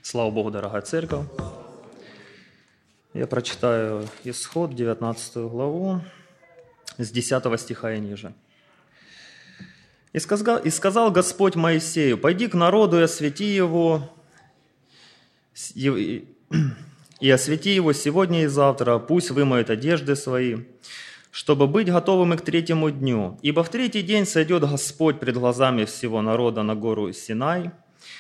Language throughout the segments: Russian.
Слава Богу, дорогая церковь. Я прочитаю Исход, 19 главу, с 10 стиха и ниже. «И сказал Господь Моисею: пойди к народу и освети его, сегодня и завтра, пусть вымоют одежды свои, чтобы быть готовыми к 3-му дню. Ибо в 3-й день сойдет Господь пред глазами всего народа на гору Синай,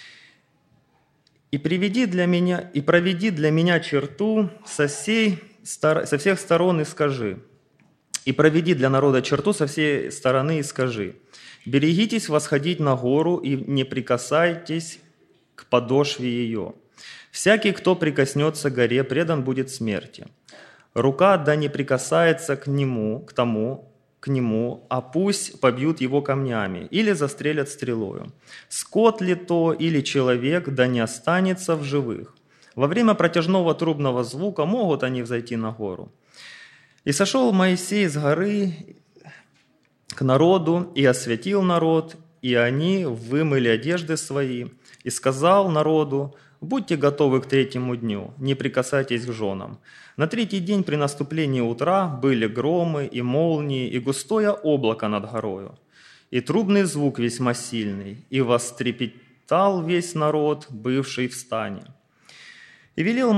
и проведи для меня черту со всех сторон и скажи. И проведи для народа черту со всей стороны и скажи: берегитесь восходить на гору и не прикасайтесь к подошве ее. Всякий, кто прикоснется к горе, предан будет смерти. Рука да не прикасается к нему, а пусть побьют его камнями или застрелят стрелою. Скот ли то или человек, да не останется в живых. Во время протяжного трубного звука могут они взойти на гору. И сошел Моисей с горы к народу и осветил народ, и они вымыли одежды свои, и сказал народу: будьте готовы к 3-му дню, не прикасайтесь к женам. На 3-й день при наступлении утра были громы и молнии, и густое облако над горою, и трубный звук весьма сильный, и вострепетал весь народ, бывший в стане. И вывел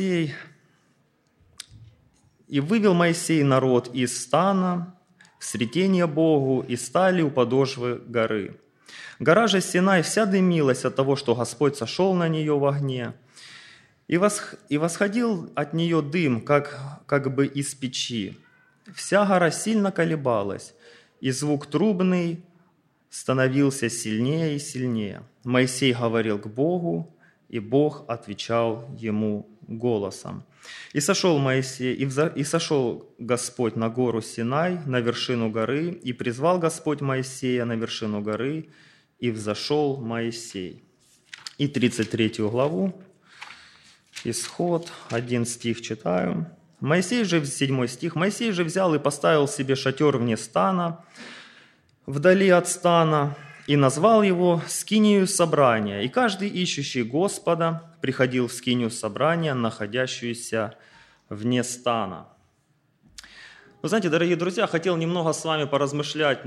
Моисей народ из стана в сретение Богу, и стали у подошвы горы. Гора же Синай вся дымилась от того, что Господь сошел на нее в огне, и восходил от нее дым, как бы из печи. Вся гора сильно колебалась, и звук трубный становился сильнее и сильнее. Моисей говорил к Богу, и Бог отвечал ему голосом. И сошел Господь на гору Синай, на вершину горы, и призвал Господь Моисея на вершину горы, и взошел Моисей». И 33 главу, Исход, 1 стих читаю. 7 стих. «Моисей же взял и поставил себе шатер вне стана, вдали от стана, и назвал его скинию собрания. И каждый, ищущий Господа, приходил в скинию собрания, находящуюся вне стана». Вы знаете, дорогие друзья, хотел немного с вами поразмышлять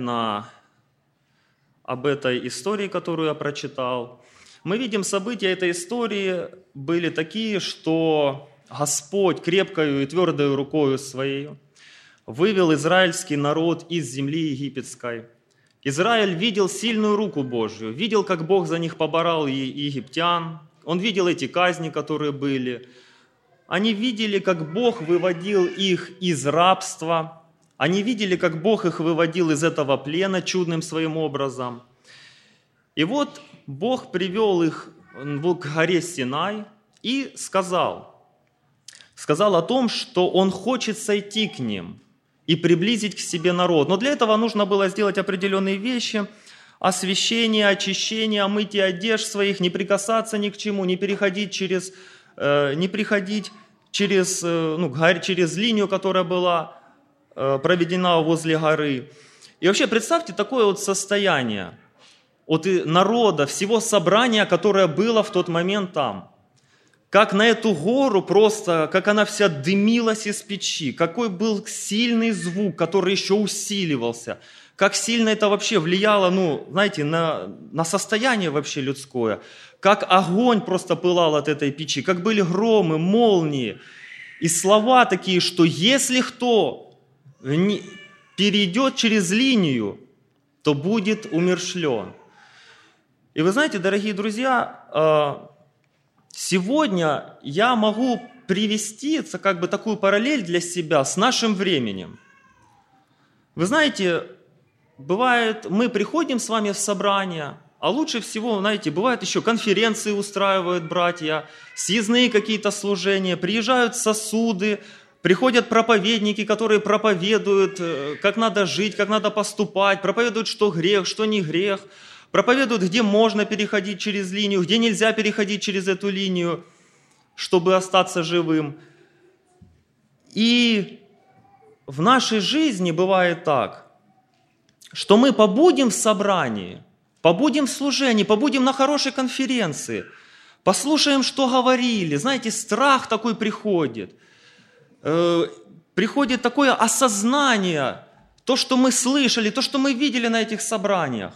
об этой истории, которую я прочитал. Мы видим, события этой истории были такие, что Господь крепкою и твердою рукою Своей вывел израильский народ из земли египетской. Израиль видел сильную руку Божью, видел, как Бог за них поборол египтян. Он видел эти казни, которые были. Они видели, как Бог выводил их из рабства. Они видели, как Бог их выводил из этого плена чудным своим образом. И вот Бог привел их к горе Синай и сказал о том, что Он хочет сойти к ним и приблизить к себе народ. Но для этого нужно было сделать определенные вещи: освящение, очищение, омытие одежд своих, не прикасаться ни к чему, не приходить через линию, которая была проведена возле горы. И вообще представьте такое вот состояние от народа, всего собрания, которое было в тот момент там. Как на эту гору просто, как она вся дымилась из печи, какой был сильный звук, который еще усиливался, как сильно это вообще влияло, на состояние вообще людское, как огонь просто пылал от этой печи, как были громы, молнии, и слова такие, что если кто перейдет через линию, то будет умерщвлен. И вы знаете, дорогие друзья, сегодня я могу привести такую параллель для себя с нашим временем. Вы знаете, бывает, мы приходим с вами в собрание, а лучше всего, бывает еще конференции устраивают братья, съездные какие-то служения, приезжают сосуды, приходят проповедники, которые проповедуют, как надо жить, как надо поступать, проповедуют, что грех, что не грех, проповедуют, где можно переходить через линию, где нельзя переходить через эту линию, чтобы остаться живым. И в нашей жизни бывает так, что мы побудем в собрании, побудем в служении, побудем на хорошей конференции, послушаем, что говорили. Знаете, страх такой приходит. Приходит такое осознание, то, что мы слышали, то, что мы видели на этих собраниях.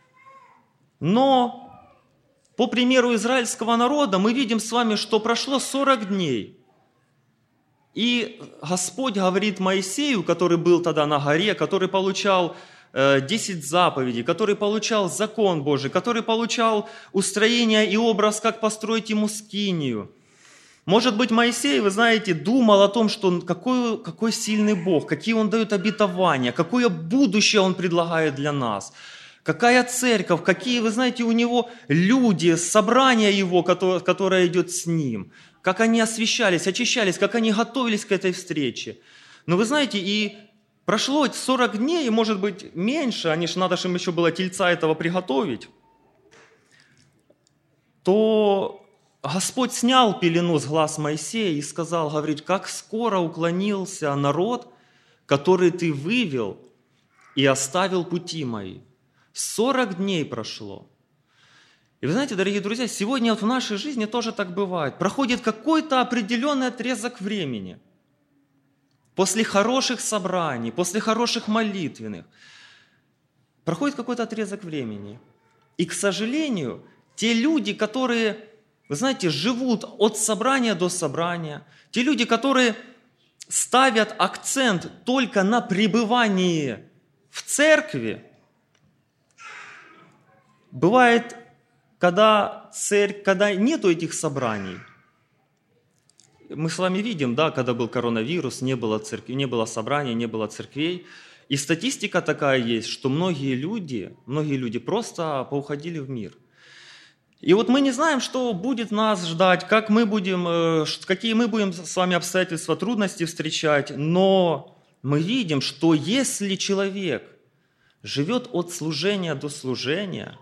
Но по примеру израильского народа мы видим с вами, что прошло 40 дней. И Господь говорит Моисею, который был тогда на горе, который получал 10 заповедей, который получал закон Божий, который получал устроение и образ, как построить ему скинию. Может быть, Моисей, вы знаете, думал о том, что какой сильный Бог, какие Он дает обетования, какое будущее Он предлагает для нас, какая церковь, какие, вы знаете, у Него люди, собрание Его, которое идет с Ним, как они освящались, очищались, как они готовились к этой встрече. Но вы знаете, и прошло 40 дней, и может быть меньше, надо же им еще было тельца этого приготовить, то Господь снял пелену с глаз Моисея и сказал, говорит, как скоро уклонился народ, который ты вывел и оставил пути мои. 40 дней прошло. И вы знаете, дорогие друзья, сегодня в нашей жизни тоже так бывает. Проходит какой-то определенный отрезок времени. После хороших собраний, после хороших молитвенных. Проходит какой-то отрезок времени. И, к сожалению, те люди, которые, вы знаете, живут от собрания до собрания, те люди, которые ставят акцент только на пребывании в церкви, бывает, когда нету этих собраний. Мы с вами видим, да, когда был коронавирус, не было церкви, не было собраний, не было церквей. И статистика такая есть, что многие люди просто поуходили в мир. И вот мы не знаем, что будет нас ждать, какие мы будем с вами обстоятельства, трудности встречать, но мы видим, что если человек живет от служения до служения,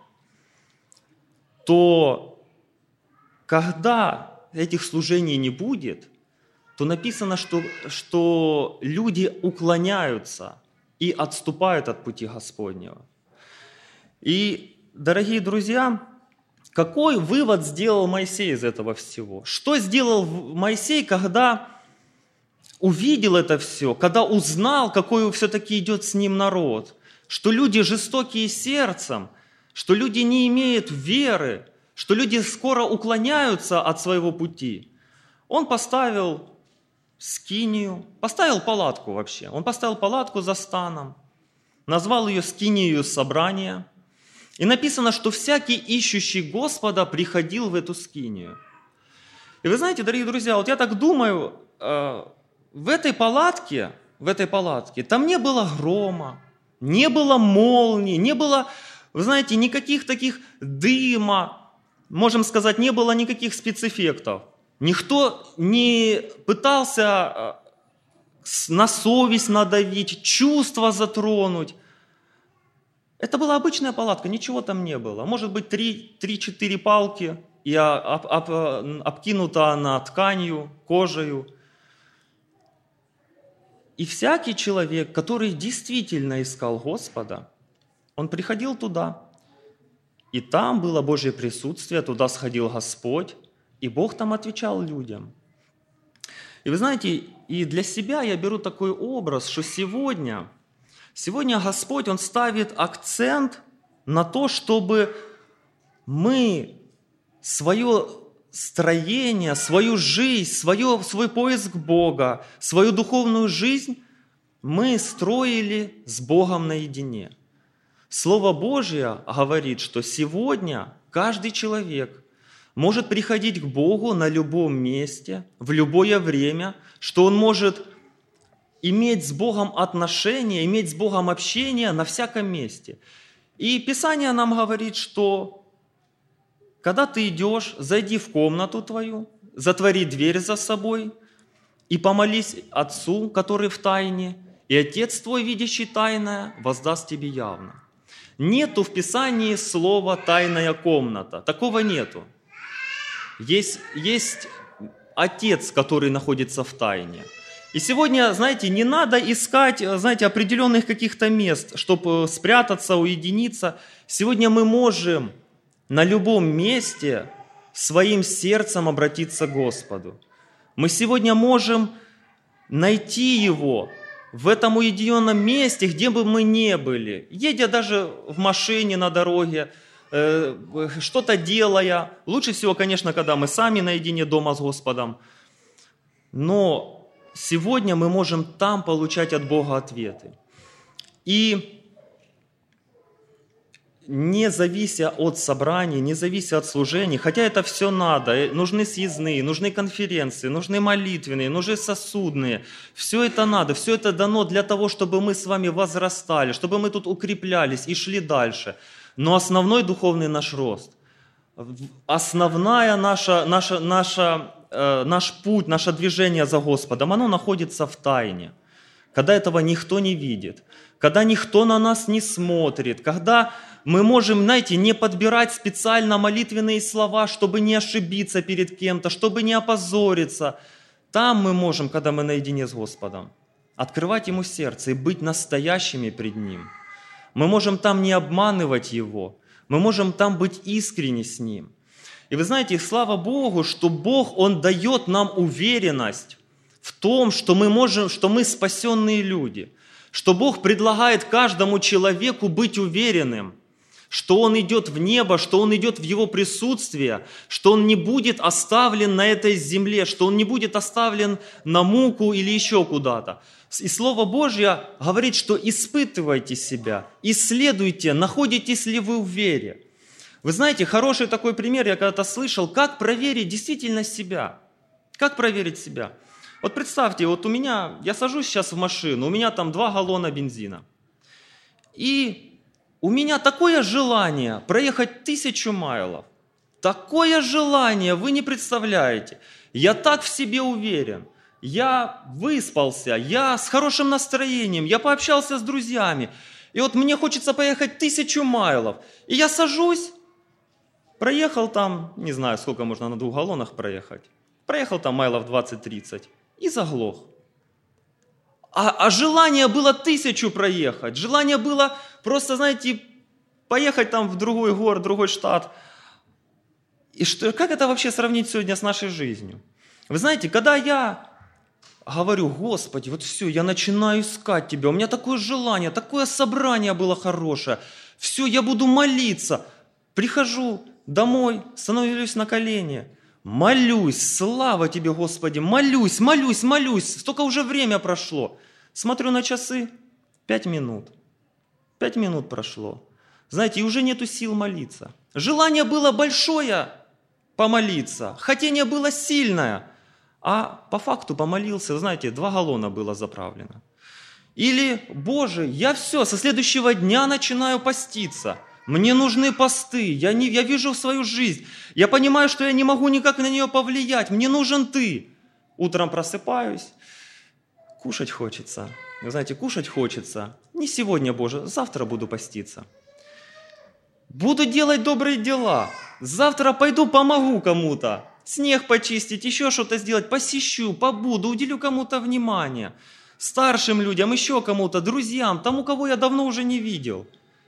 то когда этих служений не будет, то написано, что люди уклоняются и отступают от пути Господнего. И, дорогие друзья, какой вывод сделал Моисей из этого всего? Что сделал Моисей, когда увидел это все, когда узнал, какой все-таки идет с ним народ, что люди жестокие сердцем, что люди не имеют веры, что люди скоро уклоняются от своего пути. Он поставил скинию, поставил палатку вообще. Он поставил палатку за станом, назвал ее скинией собрания. И написано, что всякий ищущий Господа приходил в эту скинию. И вы знаете, дорогие друзья, вот я так думаю, в этой палатке там не было грома, не было молнии, не было, вы знаете, никаких таких дыма, можем сказать, не было никаких спецэффектов. Никто не пытался на совесть надавить, чувства затронуть. Это была обычная палатка, ничего там не было. Может быть, 3-4 палки, и обкинута она тканью, кожею. И всякий человек, который действительно искал Господа, он приходил туда. И там было Божье присутствие, туда сходил Господь, и Бог там отвечал людям. И вы знаете, и для себя я беру такой образ, что сегодня Господь, Он ставит акцент на то, чтобы мы свое строение, свою жизнь, свой поиск Бога, свою духовную жизнь мы строили с Богом наедине. Слово Божье говорит, что сегодня каждый человек может приходить к Богу на любом месте, в любое время, что он может иметь с Богом отношения, иметь с Богом общение на всяком месте. И Писание нам говорит, что когда ты идешь, зайди в комнату твою, затвори дверь за собой и помолись Отцу, который в тайне, и Отец твой, видящий тайное, воздаст тебе явно. Нету в Писании слова «тайная комната». Такого нету. Есть Отец, который находится в тайне. И сегодня, знаете, не надо искать, знаете, определенных каких-то мест, чтобы спрятаться, уединиться. Сегодня мы можем на любом месте своим сердцем обратиться к Господу. Мы сегодня можем найти Его в этом уединенном месте, где бы мы ни были, едя даже в машине на дороге, что-то делая. Лучше всего, конечно, когда мы сами наедине дома с Господом. Но сегодня мы можем там получать от Бога ответы. И не завися от собраний, не завися от служений, хотя это все надо, нужны съездные, нужны конференции, нужны молитвенные, нужны сосудные, все это надо, все это дано для того, чтобы мы с вами возрастали, чтобы мы тут укреплялись и шли дальше. Но основной духовный наш рост, основная наш путь, наше движение за Господом, оно находится в тайне, когда этого никто не видит, когда никто на нас не смотрит, когда мы можем, знаете, не подбирать специально молитвенные слова, чтобы не ошибиться перед кем-то, чтобы не опозориться. Там мы можем, когда мы наедине с Господом, открывать Ему сердце и быть настоящими пред Ним. Мы можем там не обманывать Его, мы можем там быть искренни с Ним. И вы знаете, слава Богу, что Бог, Он дает нам уверенность в том, что мы спасенные люди, что Бог предлагает каждому человеку быть уверенным, что он идет в небо, что он идет в Его присутствие, что он не будет оставлен на этой земле, что он не будет оставлен на муку или еще куда-то. И Слово Божье говорит, что испытывайте себя, исследуйте, находитесь ли вы в вере. Вы знаете, хороший такой пример я когда-то слышал, как проверить действительно себя. Как проверить себя? Вот представьте, вот я сажусь сейчас в машину, у меня там 2 галлона бензина. И у меня такое желание проехать 1000 майлов. Такое желание, вы не представляете. Я так в себе уверен. Я выспался, я с хорошим настроением, я пообщался с друзьями. И вот мне хочется поехать 1000 майлов. И я сажусь, проехал там, не знаю, сколько можно на 2 галлонах проехать. Проехал там майлов 20-30 и заглох. А желание было 1000 проехать. Желание было просто, знаете, поехать там в другой город, в другой штат. И как это вообще сравнить сегодня с нашей жизнью? Вы знаете, когда я говорю: Господи, вот все, я начинаю искать Тебя, у меня такое желание, такое собрание было хорошее, все, я буду молиться. Прихожу домой, становлюсь на колени, молюсь, слава Тебе, Господи, молюсь, столько уже время прошло. Смотрю на часы, 5 минут. 5 минут прошло. Знаете, и уже нету сил молиться. Желание было большое помолиться, хотение было сильное, а по факту помолился, знаете, 2 галлона было заправлено. Или, Боже, я все, со следующего дня начинаю поститься. Мне нужны посты, я вижу свою жизнь, я понимаю, что я не могу никак на нее повлиять, мне нужен Ты. Утром просыпаюсь, кушать хочется. Вы знаете, кушать хочется. Не сегодня, Боже, завтра буду поститься. Буду делать добрые дела. Завтра пойду помогу кому-то. Снег почистить, еще что-то сделать. Посещу, побуду, уделю кому-то внимание. Старшим людям, еще кому-то, друзьям, тому, кого я давно уже не видел.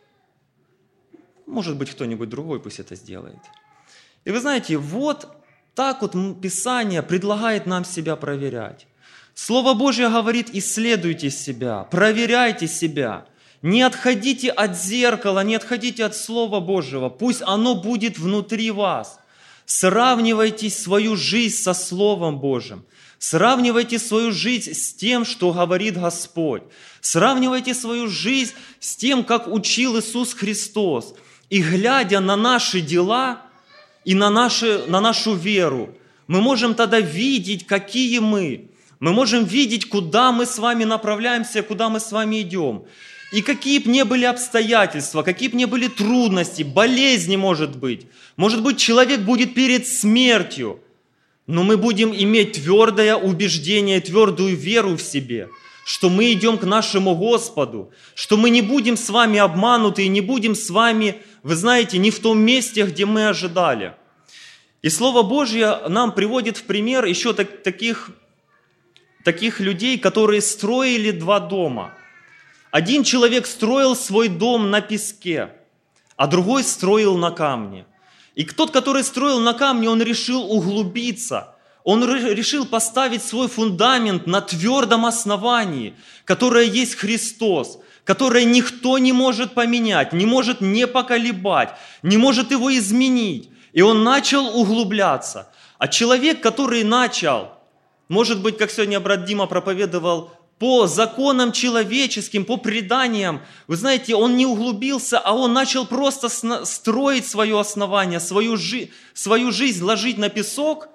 Может быть, кто-нибудь другой пусть это сделает. И вы знаете, вот так вот Писание предлагает нам себя проверять. Слово Божье говорит: исследуйте себя, проверяйте себя. Не отходите от зеркала, не отходите от Слова Божьего. Пусть оно будет внутри вас. Сравнивайте свою жизнь со Словом Божьим. Сравнивайте свою жизнь с тем, что говорит Господь. Сравнивайте свою жизнь с тем, как учил Иисус Христос. И глядя на наши дела и на нашу веру, мы можем тогда видеть, какие мы. Мы можем видеть, куда мы с вами направляемся, куда мы с вами идем. И какие бы ни были обстоятельства, какие бы ни были трудности, болезни, может быть. Может быть, человек будет перед смертью. Но мы будем иметь твердое убеждение, твердую веру в себе, что мы идем к нашему Господу, что мы не будем с вами обмануты и не будем с вами, вы знаете, не в том месте, где мы ожидали. И Слово Божье нам приводит в пример еще таких людей, которые строили 2 дома. Один человек строил свой дом на песке, а другой строил на камне. И тот, который строил на камне, он решил углубиться. Он решил поставить свой фундамент на твердом основании, которое есть Христос, которое никто не может поменять, не может не поколебать, не может его изменить. И он начал углубляться. А человек, который начал, может быть, как сегодня брат Дима проповедовал, по законам человеческим, по преданиям, вы знаете, он не углубился, а он начал просто строить свое основание, свою жизнь ложить на песок,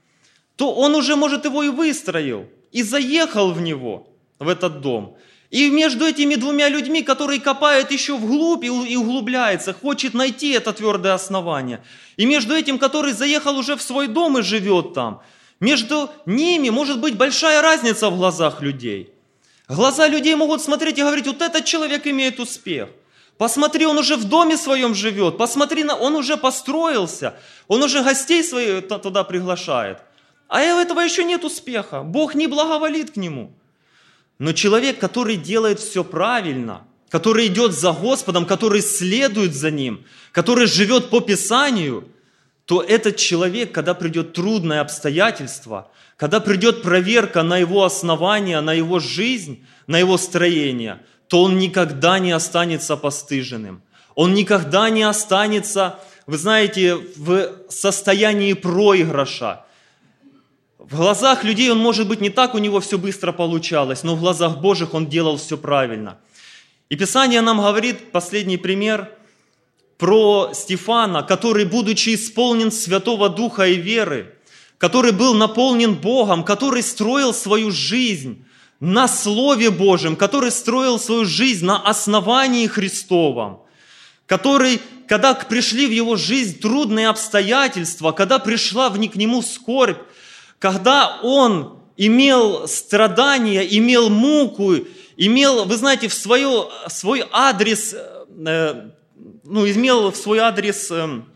то он уже, может, его и выстроил, и заехал в него, в этот дом. И между этими двумя людьми, которые копают еще вглубь и углубляется, хочет найти это твердое основание, и между этим, который заехал уже в свой дом и живет там, между ними может быть большая разница в глазах людей. Глаза людей могут смотреть и говорить: вот этот человек имеет успех. Посмотри, он уже в доме своем живет. Посмотри, он уже построился. Он уже гостей своих туда приглашает. А у этого еще нет успеха. Бог не благоволит к нему. Но человек, который делает все правильно, который идет за Господом, который следует за Ним, который живет по Писанию, то этот человек, когда придет трудное обстоятельство, когда придет проверка на его основания, на его жизнь, на его строение, то он никогда не останется постыженным. Он никогда не останется, вы знаете, в состоянии проигрыша. В глазах людей он, может быть, не так у него все быстро получалось, но в глазах Божьих он делал все правильно. И Писание нам говорит, последний пример, про Стефана, который, будучи исполнен Святого Духа и веры, который был наполнен Богом, который строил свою жизнь на Слове Божьем, который строил свою жизнь на основании Христовом, который, когда пришли в его жизнь трудные обстоятельства, когда пришла к нему скорбь, когда он имел страдания, имел муку, имел, вы знаете, в свой адрес, имел в свой адрес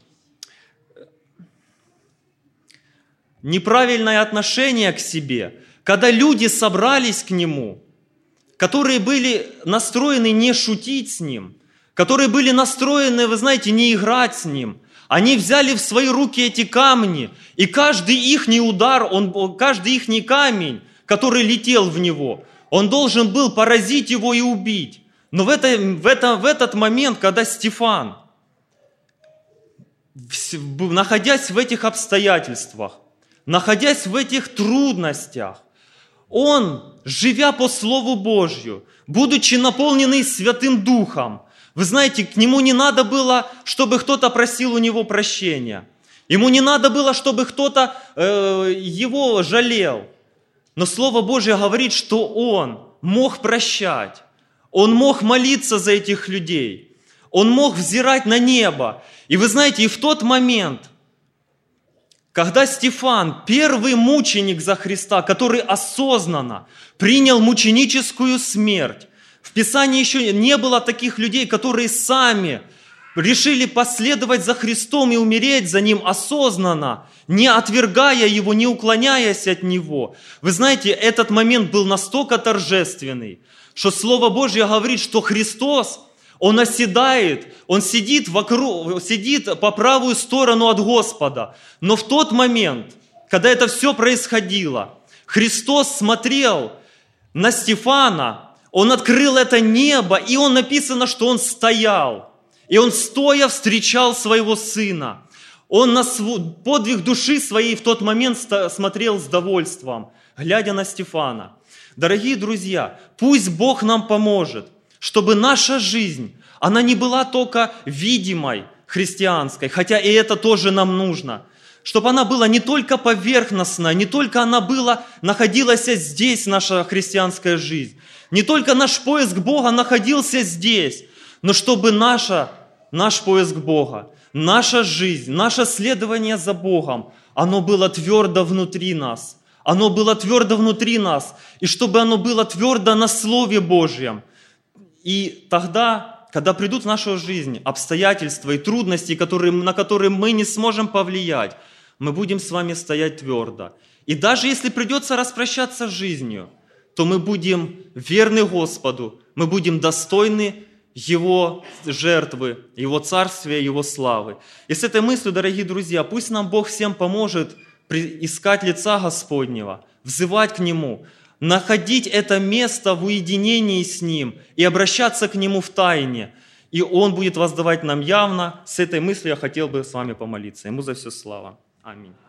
неправильное отношение к себе, когда люди собрались к нему, которые были настроены не шутить с ним, которые были настроены, вы знаете, не играть с ним, они взяли в свои руки эти камни, и каждый ихний удар, каждый ихний камень, который летел в него, он должен был поразить его и убить. Но в этот момент, когда Стефан, находясь в этих обстоятельствах, находясь в этих трудностях, он, живя по Слову Божью, будучи наполненный Святым Духом, вы знаете, к нему не надо было, чтобы кто-то просил у него прощения. Ему не надо было, чтобы кто-то его жалел. Но Слово Божье говорит, что он мог прощать. Он мог молиться за этих людей. Он мог взирать на небо. И вы знаете, и в тот момент, когда Стефан, первый мученик за Христа, который осознанно принял мученическую смерть, в Писании еще не было таких людей, которые сами решили последовать за Христом и умереть за Ним осознанно, не отвергая Его, не уклоняясь от Него. Вы знаете, этот момент был настолько торжественный, что Слово Божье говорит, что Христос, Он оседает, Он сидит по правую сторону от Господа. Но в тот момент, когда это все происходило, Христос смотрел на Стефана, Он открыл это небо, и Он написано, что Он стоял. И Он стоя встречал своего Сына. Он на подвиг души своей в тот момент смотрел с довольством, глядя на Стефана. Дорогие друзья, пусть Бог нам поможет, чтобы наша жизнь, она не была только видимой христианской, хотя и это тоже нам нужно, чтобы она была не только поверхностной, не только она находилась здесь, наша христианская жизнь, не только наш поиск Бога находился здесь, но чтобы наш поиск Бога, наша жизнь, наше следование за Богом, оно было твердо внутри нас. Оно было твердо внутри нас. И чтобы оно было твердо на Слове Божьем. И тогда, когда придут в нашу жизнь обстоятельства и трудности, на которые мы не сможем повлиять, мы будем с вами стоять твердо. И даже если придется распрощаться с жизнью, то мы будем верны Господу, мы будем достойны Его жертвы, Его царствия, Его славы. И с этой мыслью, дорогие друзья, пусть нам Бог всем поможет искать лица Господнего, взывать к Нему, находить это место в уединении с Ним и обращаться к Нему в тайне. И Он будет воздавать нам явно. С этой мыслью я хотел бы с вами помолиться. Ему за все слава. Аминь.